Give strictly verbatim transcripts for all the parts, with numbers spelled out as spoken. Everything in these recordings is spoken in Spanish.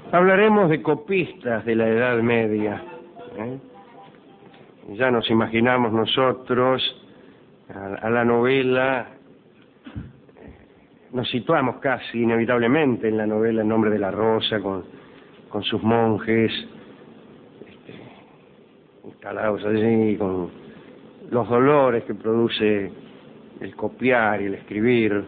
Hablaremos de copistas de la Edad Media. ¿eh? Ya nos imaginamos nosotros a, a la novela, nos situamos casi inevitablemente en la novela El nombre de la rosa, con, con sus monjes este, instalados allí, con los dolores que produce el copiar y el escribir.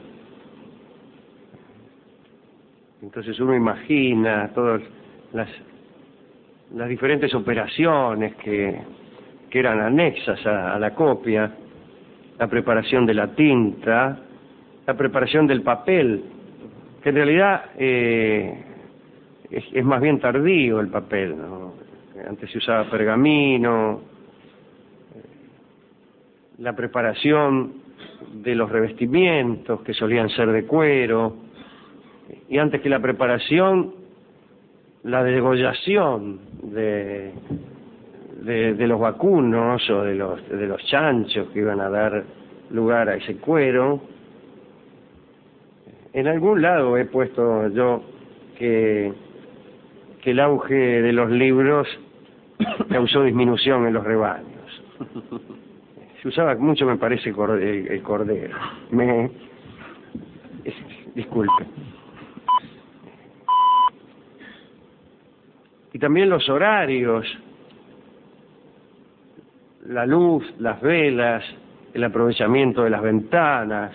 Entonces uno imagina todas las, las diferentes operaciones que, que eran anexas a, a la copia, la preparación de la tinta, la preparación del papel, que en realidad eh, es, es más bien tardío el papel, ¿no? Antes se usaba pergamino, la preparación de los revestimientos que solían ser de cuero, y antes que la preparación, la degollación de, de, de los vacunos o de los, de los chanchos que iban a dar lugar a ese cuero. En algún lado he puesto yo que, que el auge de los libros causó disminución en los rebaños. Se usaba mucho, me parece, el, el cordero. Me, es, disculpe. Y también los horarios, la luz, las velas, el aprovechamiento de las ventanas,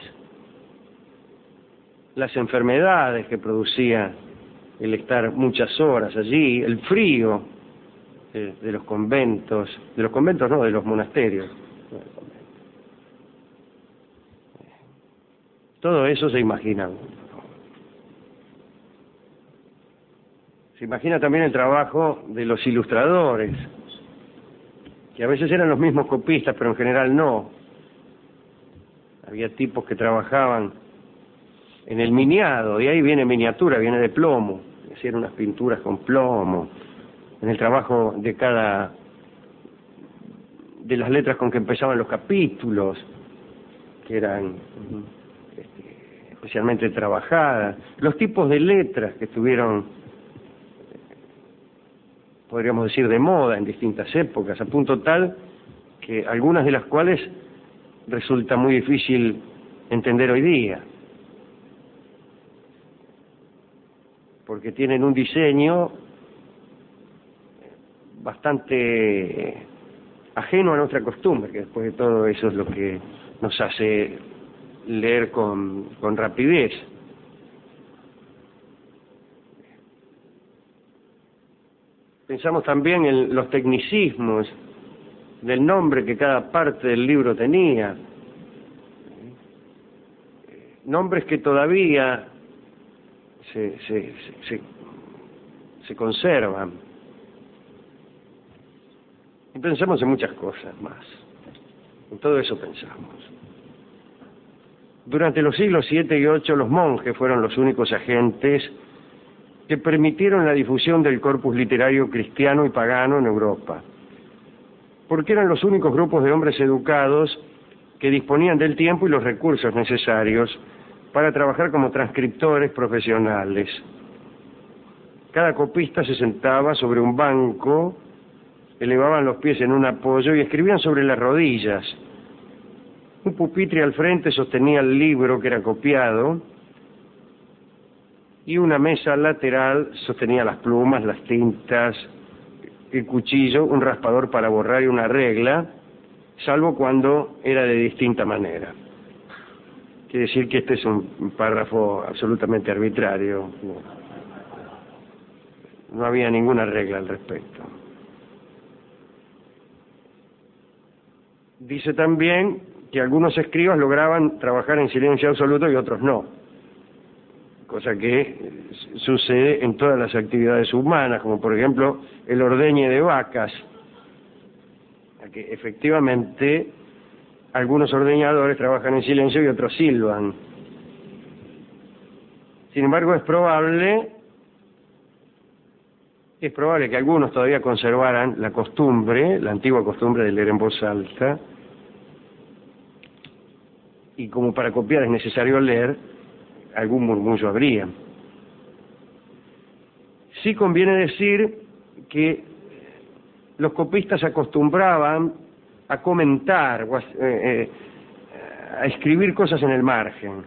las enfermedades que producía el estar muchas horas allí, el frío de, de los conventos, de los conventos no, de los monasterios. Todo eso se imagina. Se imagina también el trabajo de los ilustradores, que a veces eran los mismos copistas, pero en general no. Había tipos que trabajaban en el miniado, y ahí viene miniatura, viene de plomo, hacían unas pinturas con plomo, en el trabajo de cada, de las letras con que empezaban los capítulos, que eran este, especialmente trabajadas, los tipos de letras que estuvieron, podríamos decir, de moda en distintas épocas, a punto tal que algunas de las cuales resulta muy difícil entender hoy día, porque tienen un diseño bastante ajeno a nuestra costumbre, que después de todo eso es lo que nos hace leer con, con rapidez. Pensamos también en los tecnicismos del nombre que cada parte del libro tenía, nombres que todavía se, se, se, se conservan. Y pensamos en muchas cosas más, en todo eso pensamos. Durante los siglos siete y ocho los monjes fueron los únicos agentes que permitieron la difusión del corpus literario cristiano y pagano en Europa, porque eran los únicos grupos de hombres educados que disponían del tiempo y los recursos necesarios para trabajar como transcriptores profesionales. Cada copista se sentaba sobre un banco, elevaban los pies en un apoyo y escribían sobre las rodillas. Un pupitre al frente sostenía el libro que era copiado, y una mesa lateral sostenía las plumas, las tintas, el cuchillo, un raspador para borrar y una regla, salvo cuando era de distinta manera. Quiere decir que este es un párrafo absolutamente arbitrario. No, no había ninguna regla al respecto. Dice también que algunos escribas lograban trabajar en silencio absoluto y otros no, cosa que sucede en todas las actividades humanas, como por ejemplo el ordeñe de vacas, que efectivamente algunos ordeñadores trabajan en silencio y otros silban. Sin embargo, es probable, es probable que algunos todavía conservaran la costumbre, la antigua costumbre de leer en voz alta, y como para copiar es necesario leer, algún murmullo habría. sí conviene decir que los copistas acostumbraban a comentar o a, eh, eh, a escribir cosas en el margen,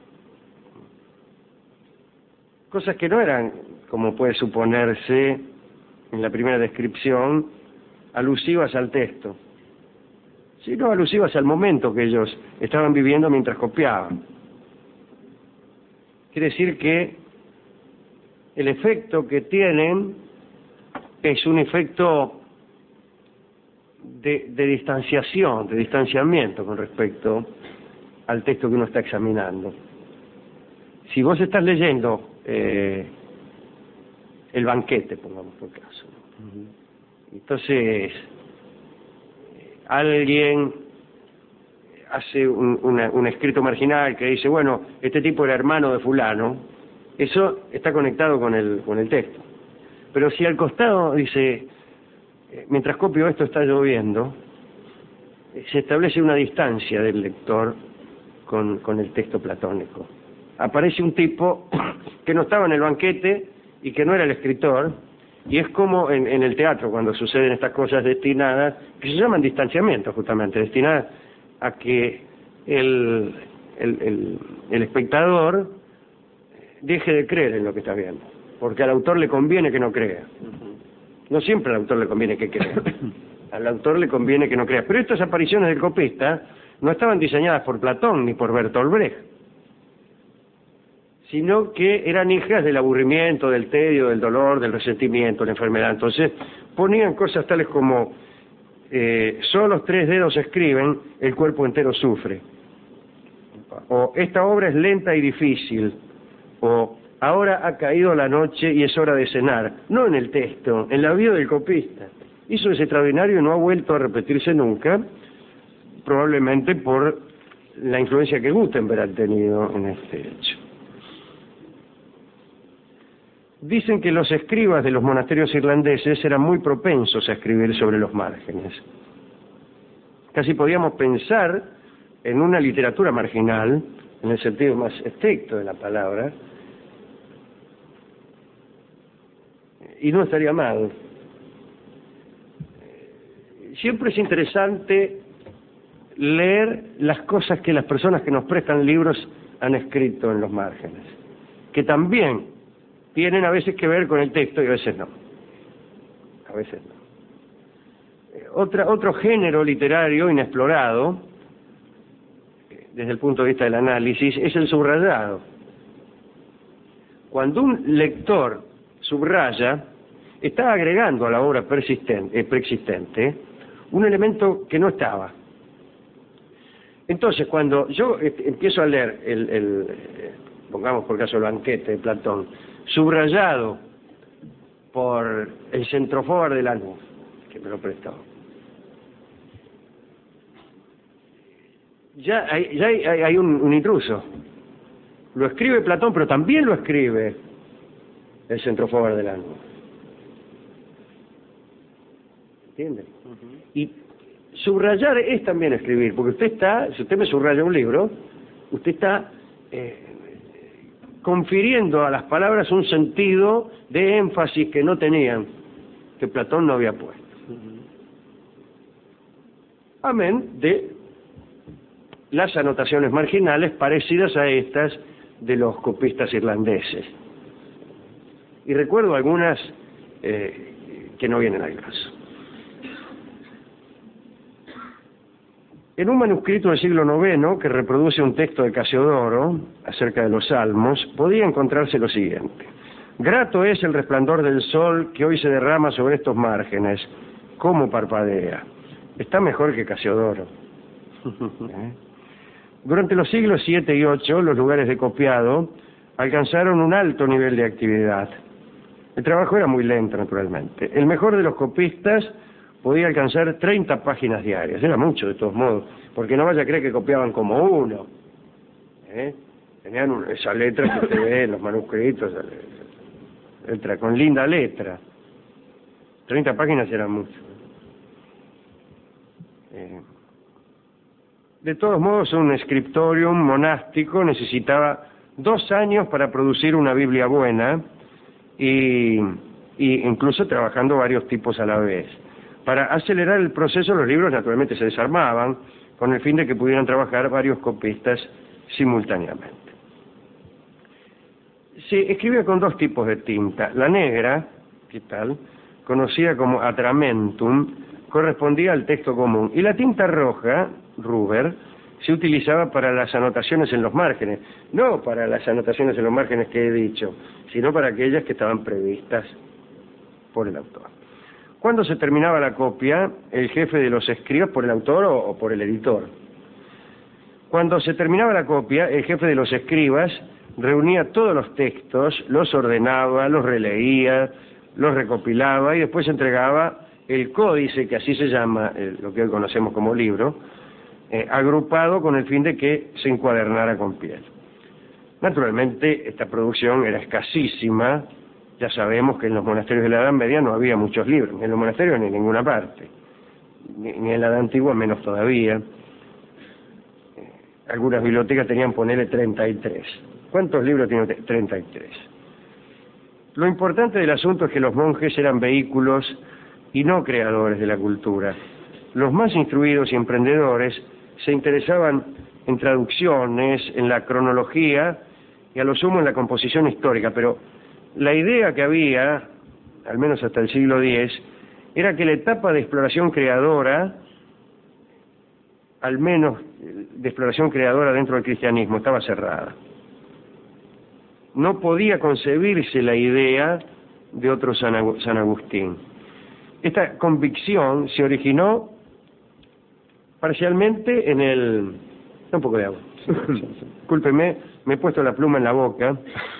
cosas que no eran, como puede suponerse en la primera descripción, alusivas al texto, sino alusivas al momento que ellos estaban viviendo mientras copiaban. Quiere decir que el efecto que tienen es un efecto de, de distanciación, de distanciamiento con respecto al texto que uno está examinando. Si vos estás leyendo eh, el banquete, pongamos por caso, ¿no? Entonces alguien hace un, una, un escrito marginal que dice, bueno, este tipo era hermano de fulano, eso está conectado con el, con el texto. Pero si al costado dice, mientras copio esto está lloviendo, se establece una distancia del lector con, con el texto platónico. Aparece un tipo que no estaba en el banquete y que no era el escritor, y es como en, en el teatro cuando suceden estas cosas destinadas, que se llaman distanciamientos justamente, destinadas a que el, el, el, el espectador deje de creer en lo que está viendo, porque al autor le conviene que no crea. No siempre al autor le conviene que crea, al autor le conviene que no crea. Pero estas apariciones del copista no estaban diseñadas por Platón ni por Bertolt Brecht, sino que eran hijas del aburrimiento, del tedio, del dolor, del resentimiento, de la enfermedad. Entonces ponían cosas tales como eh, solo los tres dedos escriben, el cuerpo entero sufre, o esta obra es lenta y difícil, o ahora ha caído la noche y es hora de cenar. No en el texto, en la vida del copista. Eso es extraordinario y no ha vuelto a repetirse nunca, probablemente por la influencia que Gutenberg ha tenido en este hecho. Dicen que los escribas de los monasterios irlandeses eran muy propensos a escribir sobre los márgenes. Casi podíamos pensar en una literatura marginal, en el sentido más estricto de la palabra, y no estaría mal. Siempre es interesante leer las cosas que las personas que nos prestan libros han escrito en los márgenes, que también tienen a veces que ver con el texto y a veces no. A veces no. Otra, otro género literario inexplorado, desde el punto de vista del análisis, es el subrayado. Cuando un lector subraya, está agregando a la obra persistente, eh, preexistente un elemento que no estaba. Entonces, cuando yo eh, empiezo a leer, el, el, eh, pongamos por caso el banquete de Platón, subrayado por el centrofobar de Lanús, que me lo prestó, ya hay, ya hay, hay un, un intruso. Lo escribe Platón, pero también lo escribe el centrofobar de Lanús. ¿Entiende? Uh-huh. Y subrayar es también escribir, porque usted está, si usted me subraya un libro, usted está eh, confiriendo a las palabras un sentido de énfasis que no tenían, que Platón no había puesto. Uh-huh. Amén de las anotaciones marginales parecidas a estas de los copistas irlandeses. Y recuerdo algunas eh, que no vienen al caso. En un manuscrito del siglo noveno que reproduce un texto de Casiodoro acerca de los salmos, podía encontrarse lo siguiente: grato es el resplandor del sol que hoy se derrama sobre estos márgenes, cómo parpadea. Está mejor que Casiodoro. ¿Eh? Durante los siglos siete y ocho, los lugares de copiado alcanzaron un alto nivel de actividad. El trabajo era muy lento, naturalmente. El mejor de los copistas podía alcanzar treinta páginas diarias. Era mucho, de todos modos, porque no vaya a creer que copiaban como uno. ¿Eh? Tenían un, esa letra que usted ve en los manuscritos, letra, con linda letra. treinta páginas era mucho. Eh, de todos modos, un scriptorium monástico necesitaba dos años para producir una Biblia buena y, y incluso trabajando varios tipos a la vez. Para acelerar el proceso, los libros naturalmente se desarmaban con el fin de que pudieran trabajar varios copistas simultáneamente. Se escribía con dos tipos de tinta. La negra, ¿qué tal?, conocida como atramentum, correspondía al texto común, y la tinta roja, ruber, se utilizaba para las anotaciones en los márgenes, no para las anotaciones en los márgenes que he dicho, sino para aquellas que estaban previstas por el autor. Cuando se terminaba la copia, el jefe de los escribas, por el autor o, o por el editor. Cuando se terminaba la copia, el jefe de los escribas reunía todos los textos, los ordenaba, los releía, los recopilaba y después entregaba el códice, que así se llama, eh, lo que hoy conocemos como libro, eh, agrupado con el fin de que se encuadernara con piel. Naturalmente, esta producción era escasísima. Ya sabemos que en los monasterios de la Edad Media no había muchos libros, ni en los monasterios ni en ninguna parte, ni, ni en la Edad Antigua menos todavía. Eh, algunas bibliotecas tenían, ponerle treinta y tres. ¿Cuántos libros tiene usted? treinta y tres. Lo importante del asunto es que los monjes eran vehículos y no creadores de la cultura. Los más instruidos y emprendedores se interesaban en traducciones, en la cronología y a lo sumo en la composición histórica, pero la idea que había, al menos hasta el siglo diez, era que la etapa de exploración creadora, al menos de exploración creadora dentro del cristianismo, estaba cerrada. No podía concebirse la idea de otro San Agustín. Esta convicción se originó parcialmente en el... Un poco de agua. Discúlpeme, me he puesto la pluma en la boca.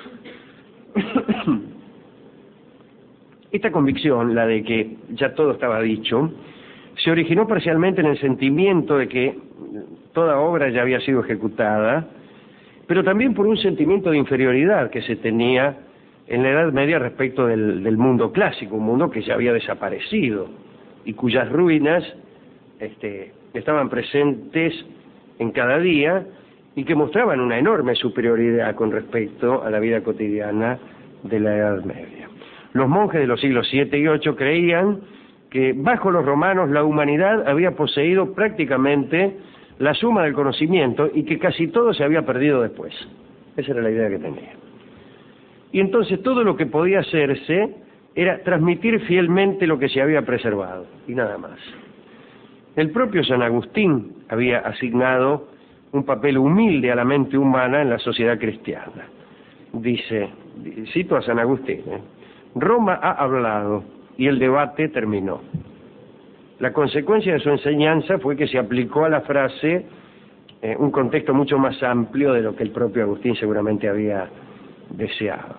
Esta convicción, la de que ya todo estaba dicho, se originó parcialmente en el sentimiento de que toda obra ya había sido ejecutada, pero también por un sentimiento de inferioridad que se tenía en la Edad Media respecto del, del mundo clásico, un mundo que ya había desaparecido y cuyas ruinas este, estaban presentes en cada día y que mostraban una enorme superioridad con respecto a la vida cotidiana de la Edad Media. Los monjes de los siglos siete y ocho creían que bajo los romanos la humanidad había poseído prácticamente la suma del conocimiento y que casi todo se había perdido después. Esa era la idea que tenía. Y entonces todo lo que podía hacerse era transmitir fielmente lo que se había preservado, y nada más. El propio San Agustín había asignado un papel humilde a la mente humana en la sociedad cristiana. Dice, cito a San Agustín, ¿eh? Roma ha hablado y el debate terminó. La consecuencia de su enseñanza fue que se aplicó a la frase eh, un contexto mucho más amplio de lo que el propio Agustín seguramente había deseado.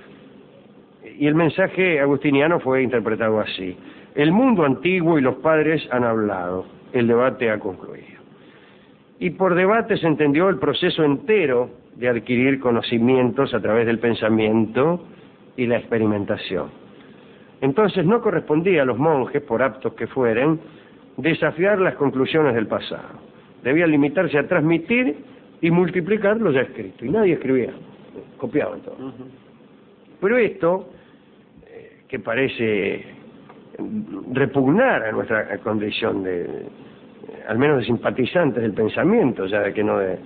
Y el mensaje agustiniano fue interpretado así: el mundo antiguo y los padres han hablado, el debate ha concluido. Y por debate se entendió el proceso entero de adquirir conocimientos a través del pensamiento y la experimentación. Entonces no correspondía a los monjes, por aptos que fueren, desafiar las conclusiones del pasado. Debían limitarse a transmitir y multiplicar lo ya escrito. Y nadie escribía, copiaban todo. Uh-huh. Pero esto, eh, que parece repugnar a nuestra condición de, de, al menos de simpatizantes del pensamiento, ya de que no de,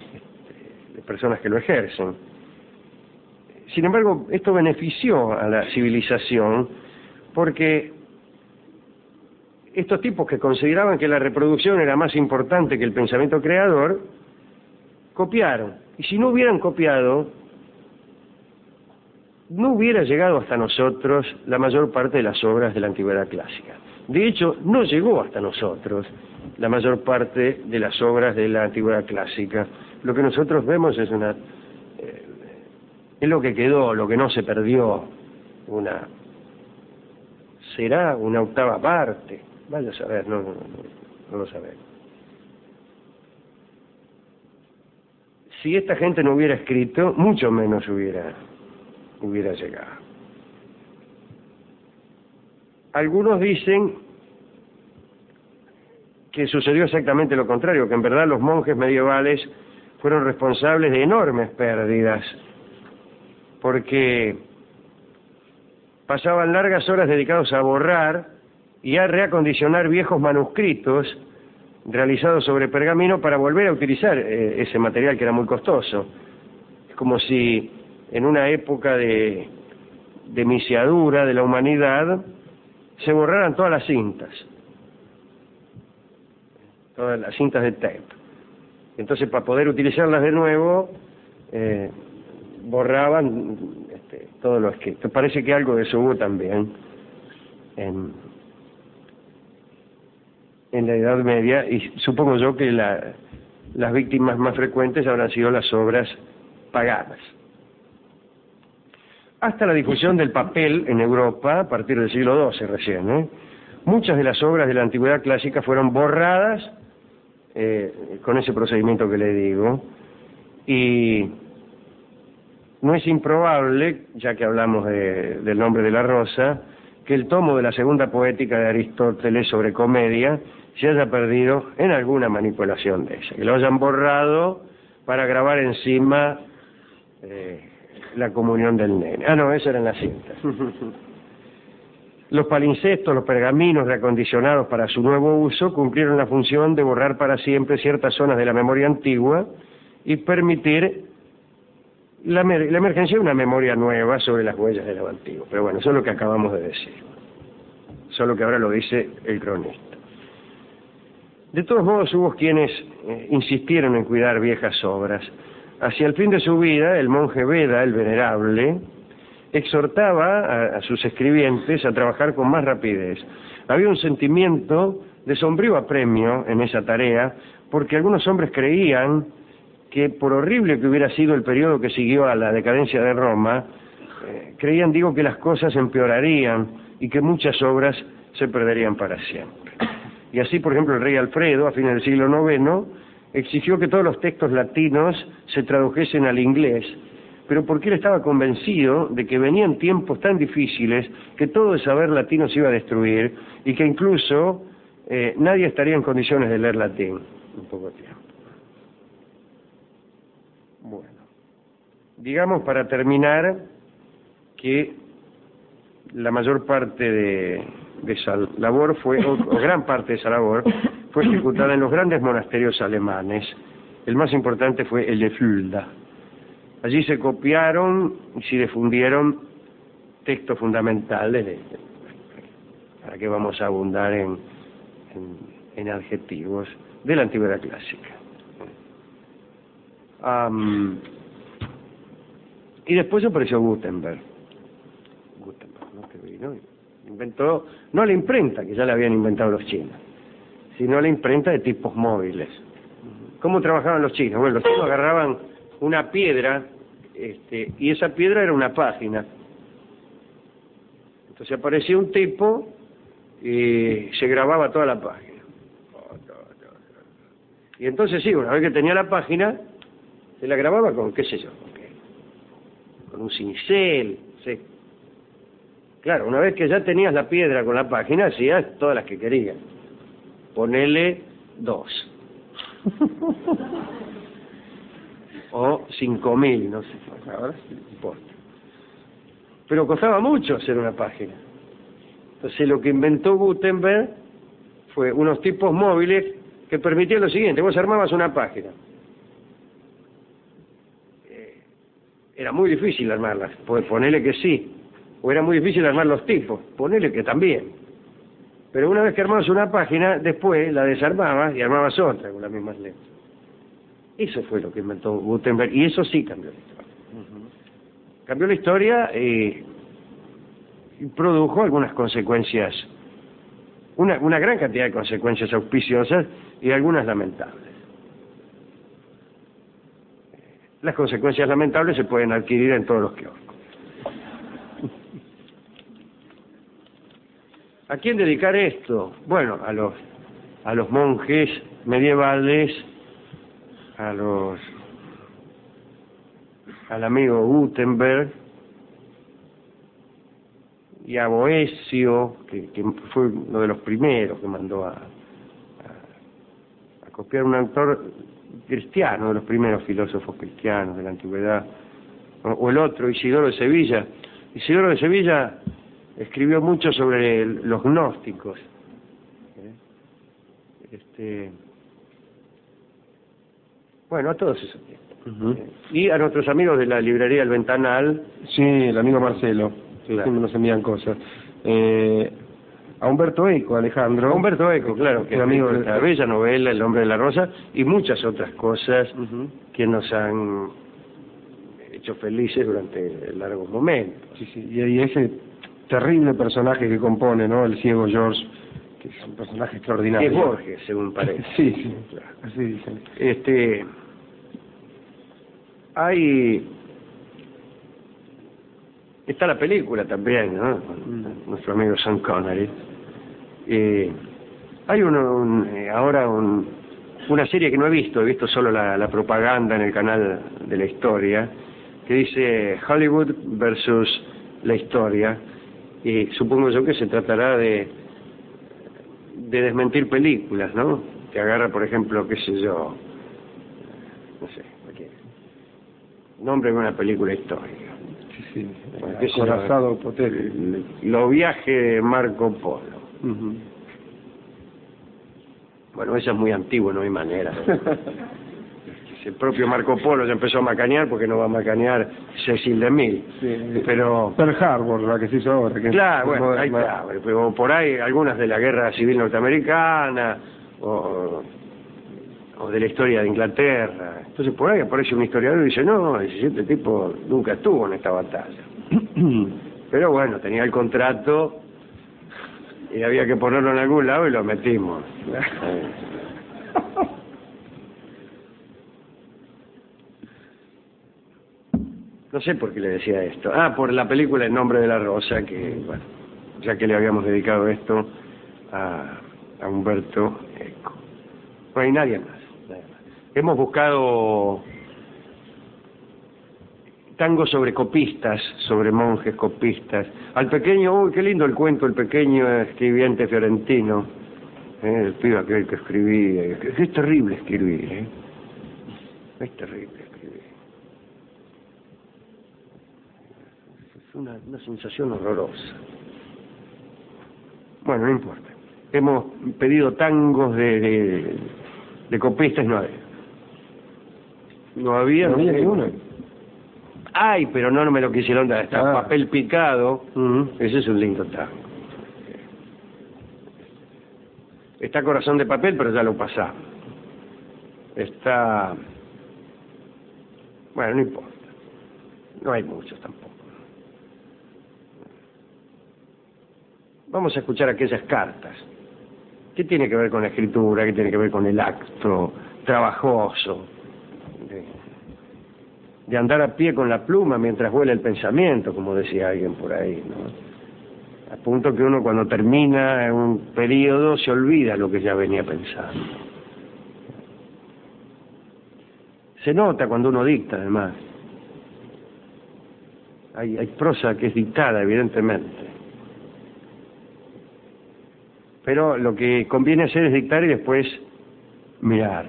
de personas que lo ejercen. Sin embargo, esto benefició a la civilización porque estos tipos que consideraban que la reproducción era más importante que el pensamiento creador, copiaron. Y si no hubieran copiado, no hubiera llegado hasta nosotros la mayor parte de las obras de la antigüedad clásica. De hecho, no llegó hasta nosotros la mayor parte de las obras de la antigüedad clásica. Lo que nosotros vemos es una... Eh, es lo que quedó, lo que no se perdió. Una... será una octava parte. Vaya a saber, no, no, no, no lo sabemos. Si esta gente no hubiera escrito, mucho menos hubiera... hubiera llegado. Algunos dicen que sucedió exactamente lo contrario, que en verdad los monjes medievales fueron responsables de enormes pérdidas, porque pasaban largas horas dedicados a borrar y a reacondicionar viejos manuscritos realizados sobre pergamino para volver a utilizar eh, ese material que era muy costoso. Es como si en una época de, de misiadura de la humanidad se borraran todas las cintas, todas las cintas de tape. Entonces, para poder utilizarlas de nuevo, eh, borraban este, todo lo escrito. Parece que algo de eso hubo también en, en la Edad Media, y supongo yo que la, las víctimas más frecuentes habrán sido las obras paganas. Hasta la difusión del papel en Europa, a partir del siglo doce recién, ¿eh? muchas de las obras de la Antigüedad clásica fueron borradas eh, con ese procedimiento que le digo, y no es improbable, ya que hablamos de, del nombre de la rosa, que el tomo de la segunda poética de Aristóteles sobre comedia se haya perdido en alguna manipulación de esa, que lo hayan borrado para grabar encima eh, la comunión del nene. Ah, no, eso eran las cintas. Los palincestos, los pergaminos reacondicionados para su nuevo uso, cumplieron la función de borrar para siempre ciertas zonas de la memoria antigua y permitir la, la emergencia de una memoria nueva sobre las huellas de lo antiguo. Pero bueno, eso es lo que acabamos de decir, solo que ahora lo dice el cronista. De todos modos, hubo quienes eh, insistieron en cuidar viejas obras. Hacia el fin de su vida, el monje Beda, el Venerable, exhortaba a, a sus escribientes a trabajar con más rapidez. Había un sentimiento de sombrío apremio en esa tarea, porque algunos hombres creían que, por horrible que hubiera sido el periodo que siguió a la decadencia de Roma, eh, creían, digo, que las cosas empeorarían y que muchas obras se perderían para siempre. Y así, por ejemplo, el rey Alfredo, a fines del siglo noveno, exigió que todos los textos latinos se tradujesen al inglés, pero porque él estaba convencido de que venían tiempos tan difíciles que todo el saber latino se iba a destruir y que incluso eh, nadie estaría en condiciones de leer latín en poco tiempo. Bueno, digamos para terminar que la mayor parte de, de esa labor fue, o, o gran parte de esa labor, fue ejecutada en los grandes monasterios alemanes. El más importante fue el de Fulda. Allí se copiaron y se difundieron textos fundamentales, de, para que vamos a abundar en, en, en adjetivos, de la Antigüedad clásica. Um, y después apareció Gutenberg. Gutenberg, ¿no? Que vino y inventó, no la imprenta, que ya la habían inventado los chinos, sino la imprenta de tipos móviles. ¿Cómo trabajaban los chinos? Bueno, los chinos agarraban una piedra, este, y esa piedra era una página. Entonces aparecía un tipo y se grababa toda la página. Y entonces sí, una vez que tenía la página, se la grababa con, qué sé yo, con un cincel, sí. Claro, una vez que ya tenías la piedra con la página, hacías todas las que querías. Ponele dos. O cinco mil, no sé, ahora no importa. Pero costaba mucho hacer una página. Entonces lo que inventó Gutenberg fue unos tipos móviles que permitían lo siguiente: vos armabas una página. Eh, era muy difícil armarlas, pues ponele que sí. O era muy difícil armar los tipos, ponele que también. Pero una vez que armabas una página, después la desarmabas y armabas otra con las mismas letras. Eso fue lo que inventó Gutenberg, y eso sí cambió la historia. Uh-huh. Cambió la historia eh, y produjo algunas consecuencias, una, una gran cantidad de consecuencias auspiciosas y algunas lamentables. Las consecuencias lamentables se pueden adquirir en todos los kioscos. ¿A quién dedicar esto? Bueno, a los, a los monjes medievales, a los, al amigo Gutenberg y a Boecio, que, que fue uno de los primeros que mandó a, a, a copiar un autor cristiano, de los primeros filósofos cristianos de la antigüedad, o, o el otro, Isidoro de Sevilla. Isidoro de Sevilla escribió mucho sobre los gnósticos. Este, bueno, a todos esos tiempos. Uh-huh. Y a nuestros amigos de la librería El Ventanal. Sí, el amigo Marcelo, claro. Siempre nos envían cosas. Eh, a Humberto Eco, Alejandro. A Humberto Eco, claro, que es amigo de la bella novela El Hombre de la Rosa y muchas otras cosas uh-huh. que nos han hecho felices durante largos momentos. Sí, sí, y, y ese terrible personaje que compone, ¿no? El ciego George, que es un personaje extraordinario. Es Borges, según parece. Sí, sí, claro, así dicen. Este, hay... Está la película también, ¿no? Con mm. nuestro amigo Sean Connery. Eh, hay uno, un, eh, ahora un, una serie que no he visto, he visto solo la, la propaganda en el canal de la historia, que dice Hollywood versus la historia, y supongo yo que se tratará de, de desmentir películas, ¿no? Que agarra, por ejemplo, qué sé yo, no sé, cualquier nombre de una película histórica. Sí, bueno, el corazado potente. Los viajes de Marco Polo. Uh-huh. Bueno, eso es muy antiguo, no hay manera. El propio Marco Polo ya empezó a macanear, porque no va a macanear Cecil de Mille. Sí, pero Pearl Harbor, la que se hizo ahora. Que claro, bueno, ahí está. Pero por ahí algunas de la Guerra Civil Norteamericana o, o de la historia de Inglaterra. Entonces por ahí aparece un historiador y dice, no, este tipo nunca estuvo en esta batalla. Pero bueno, tenía el contrato y había que ponerlo en algún lado y lo metimos. No sé por qué le decía esto. Ah, por la película El Nombre de la Rosa, que, bueno, ya que le habíamos dedicado esto a, a Humberto Eco. No hay nadie más, nadie más. Hemos buscado tangos sobre copistas, sobre monjes copistas. Al pequeño, uy, qué lindo el cuento, el pequeño escribiente fiorentino. Eh, el pibe aquel que escribí. Eh, es, es terrible escribir, ¿eh? Es terrible escribir. Es una, una sensación horrorosa. Bueno, no importa. Hemos pedido tangos de, de, de copistas, no había. No había, no había no, ninguno. Ay, pero no, no me lo quisieron dar. Está ah. Papel Picado. Uh-huh. Ese es un lindo tango. Está Corazón de Papel, pero ya lo pasamos. Está... Bueno, no importa. No hay muchos tampoco. Vamos a escuchar aquellas cartas. ¿Qué tiene que ver con la escritura? ¿Qué tiene que ver con el acto trabajoso? De, de andar a pie con la pluma mientras vuela el pensamiento, como decía alguien por ahí, ¿no? A punto que uno cuando termina un periodo se olvida lo que ya venía pensando. Se nota cuando uno dicta, además. Hay, hay prosa que es dictada, evidentemente. Pero lo que conviene hacer es dictar y después mirar.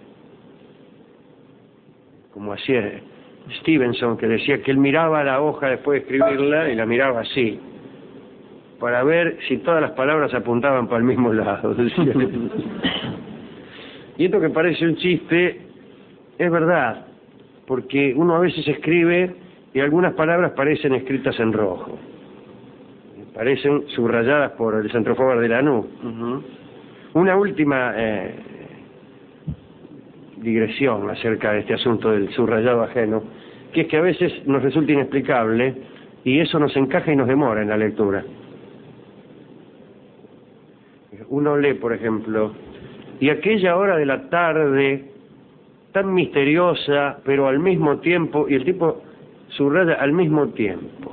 Como hacía Stevenson, que decía que él miraba la hoja después de escribirla y la miraba así, para ver si todas las palabras apuntaban para el mismo lado. Y esto que parece un chiste es verdad, porque uno a veces escribe y algunas palabras parecen escritas en rojo. Parecen subrayadas por el centrofobar de Lanús. Uh-huh. Una última eh, digresión acerca de este asunto del subrayado ajeno, que es que a veces nos resulta inexplicable y eso nos encaja y nos demora en la lectura. Uno lee, por ejemplo, y aquella hora de la tarde tan misteriosa, pero al mismo tiempo, y el tipo subraya al mismo tiempo.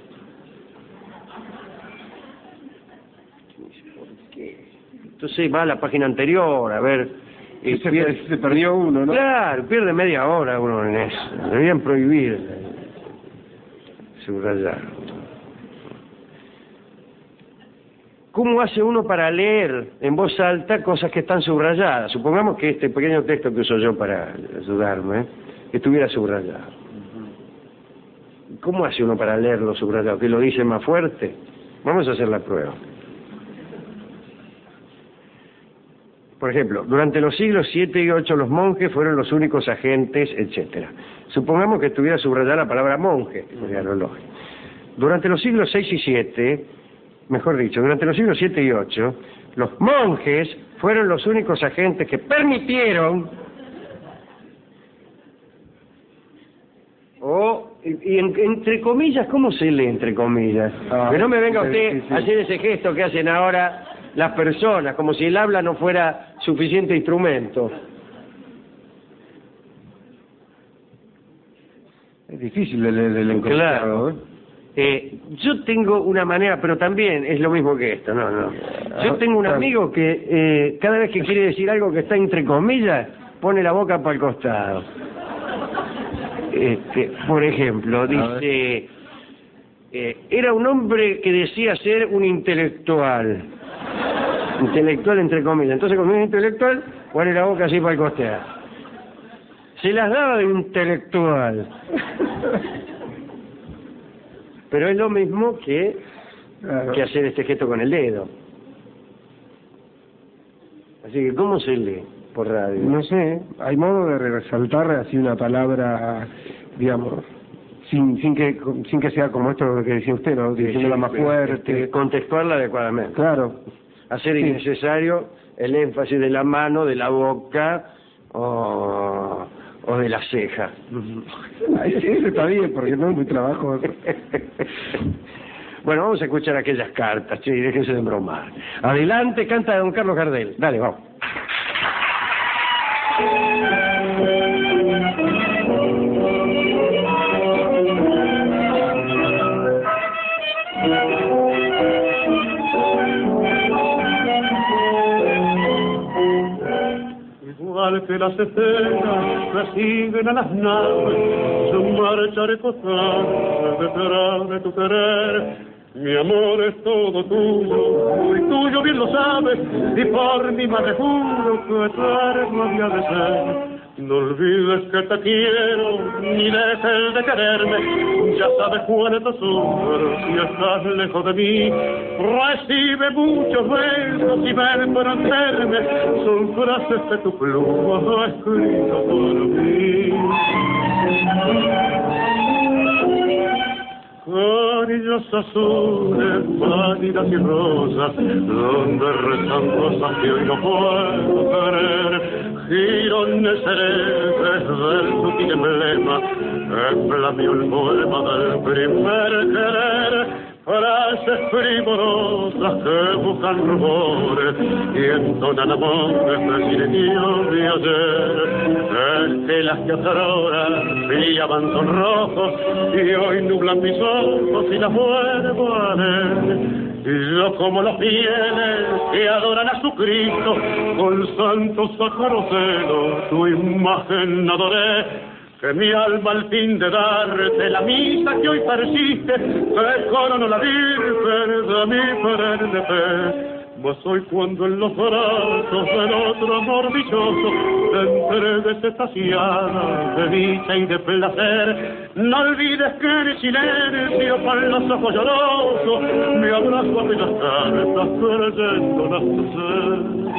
Entonces va a la página anterior a ver... Y se, pierde, se perdió uno, ¿no? Claro, pierde media hora uno en eso. Deberían prohibir subrayar. ¿Cómo hace uno para leer en voz alta cosas que están subrayadas? Supongamos que este pequeño texto que uso yo para ayudarme ¿eh? estuviera subrayado. ¿Cómo hace uno para leerlo subrayado? ¿Que lo dice más fuerte? Vamos a hacer la prueba. Por ejemplo, durante los siglos siete y ocho los monjes fueron los únicos agentes, etcétera. Supongamos que estuviera subrayada la palabra monje, que sería lo lógico. Durante los siglos seis y siete, mejor dicho, durante los siglos siete y ocho, los monjes fueron los únicos agentes que permitieron, o, y, y en, entre comillas, ¿cómo se lee entre comillas? Ah, que no me venga usted sí, sí. a hacer ese gesto que hacen ahora las personas, como si el habla no fuera suficiente instrumento. Es difícil el, el, el encontrado, claro. ¿eh? Eh, yo tengo una manera, pero también es lo mismo que esto, no, no. Yo tengo un amigo que eh, cada vez que quiere decir algo que está entre comillas, pone la boca para el costado. Este, por ejemplo, dice, eh, era un hombre que decía ser un intelectual. Intelectual entre comillas. Entonces, como es intelectual, pone la boca así para el costado. Se las daba de intelectual. Pero es lo mismo que, claro. que hacer este gesto con el dedo. Así que, ¿cómo se lee por radio? No sé, hay modo de resaltar así una palabra, digamos, sin sin que sin que sea como esto que decía usted, ¿no? Diciéndola sí, más fuerte. Este, contextuarla adecuadamente. Claro. Hacer sí. innecesario el énfasis de la mano, de la boca o... o de la ceja. Ay, sí, eso está bien, porque no es muy trabajo. Bueno, vamos a escuchar aquellas cartas, che, déjense de bromar. Adelante, canta don Carlos Gardel. Dale, vamos. Igual que las estrellas reciben a las naves su marcha recostada detrás de tu querer. Mi amor es todo tuyo, muy tuyo bien lo sabes, y por mi madre juro que eterno había de ser. No olvides que te quiero, ni dejes de quererme, ya sabes cuánto sufro si estás lejos de mí. Recibe muchos besos y ven para verme, son frases de tu pluma escritas por mí. Carillas azules, pálidas y rosas, donde rezan cosas que hoy no puedo querer. Girones herejes del sutil emblema, enflamió el poema del primer querer. Frases primorosas que buscan rumores y entonan amores del silencio de ayer. Estelas que otrora brillaban sonrojos y hoy nublan mis ojos y las vuelvo a ver. Y yo como los fieles que adoran a su Cristo, con santo sacro celo tu imagen adoré. Que mi alma al fin de darte la misa que hoy persiste, te corono la virgen de mi perenne fe. Mas hoy cuando en los brazos del otro amor dichoso te entregues extasiada de dicha y de placer, no olvides que en silencio con los ojos llorosos me abrazo a aquellas cartas creyéndolas ser.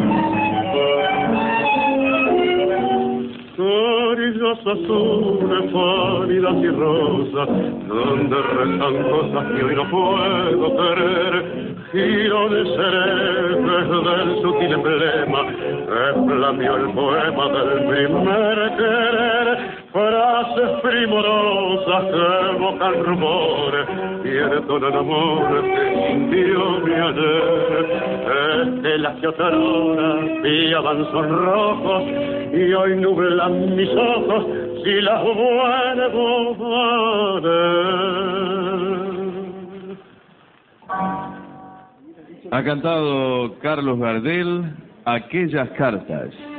Carillas azules, pálidas y rosas, donde rezan cosas que hoy no puedo querer. Girones herejes del sutil emblema, enflamió el poema del primer querer. Frases primorosas que evocan rumores y entonan amores que sintió mi ayer. Estelas que otrora brillaban sonrojos y hoy nublan mis ojos si las vuelvo a ver. Ha cantado Carlos Gardel aquellas cartas.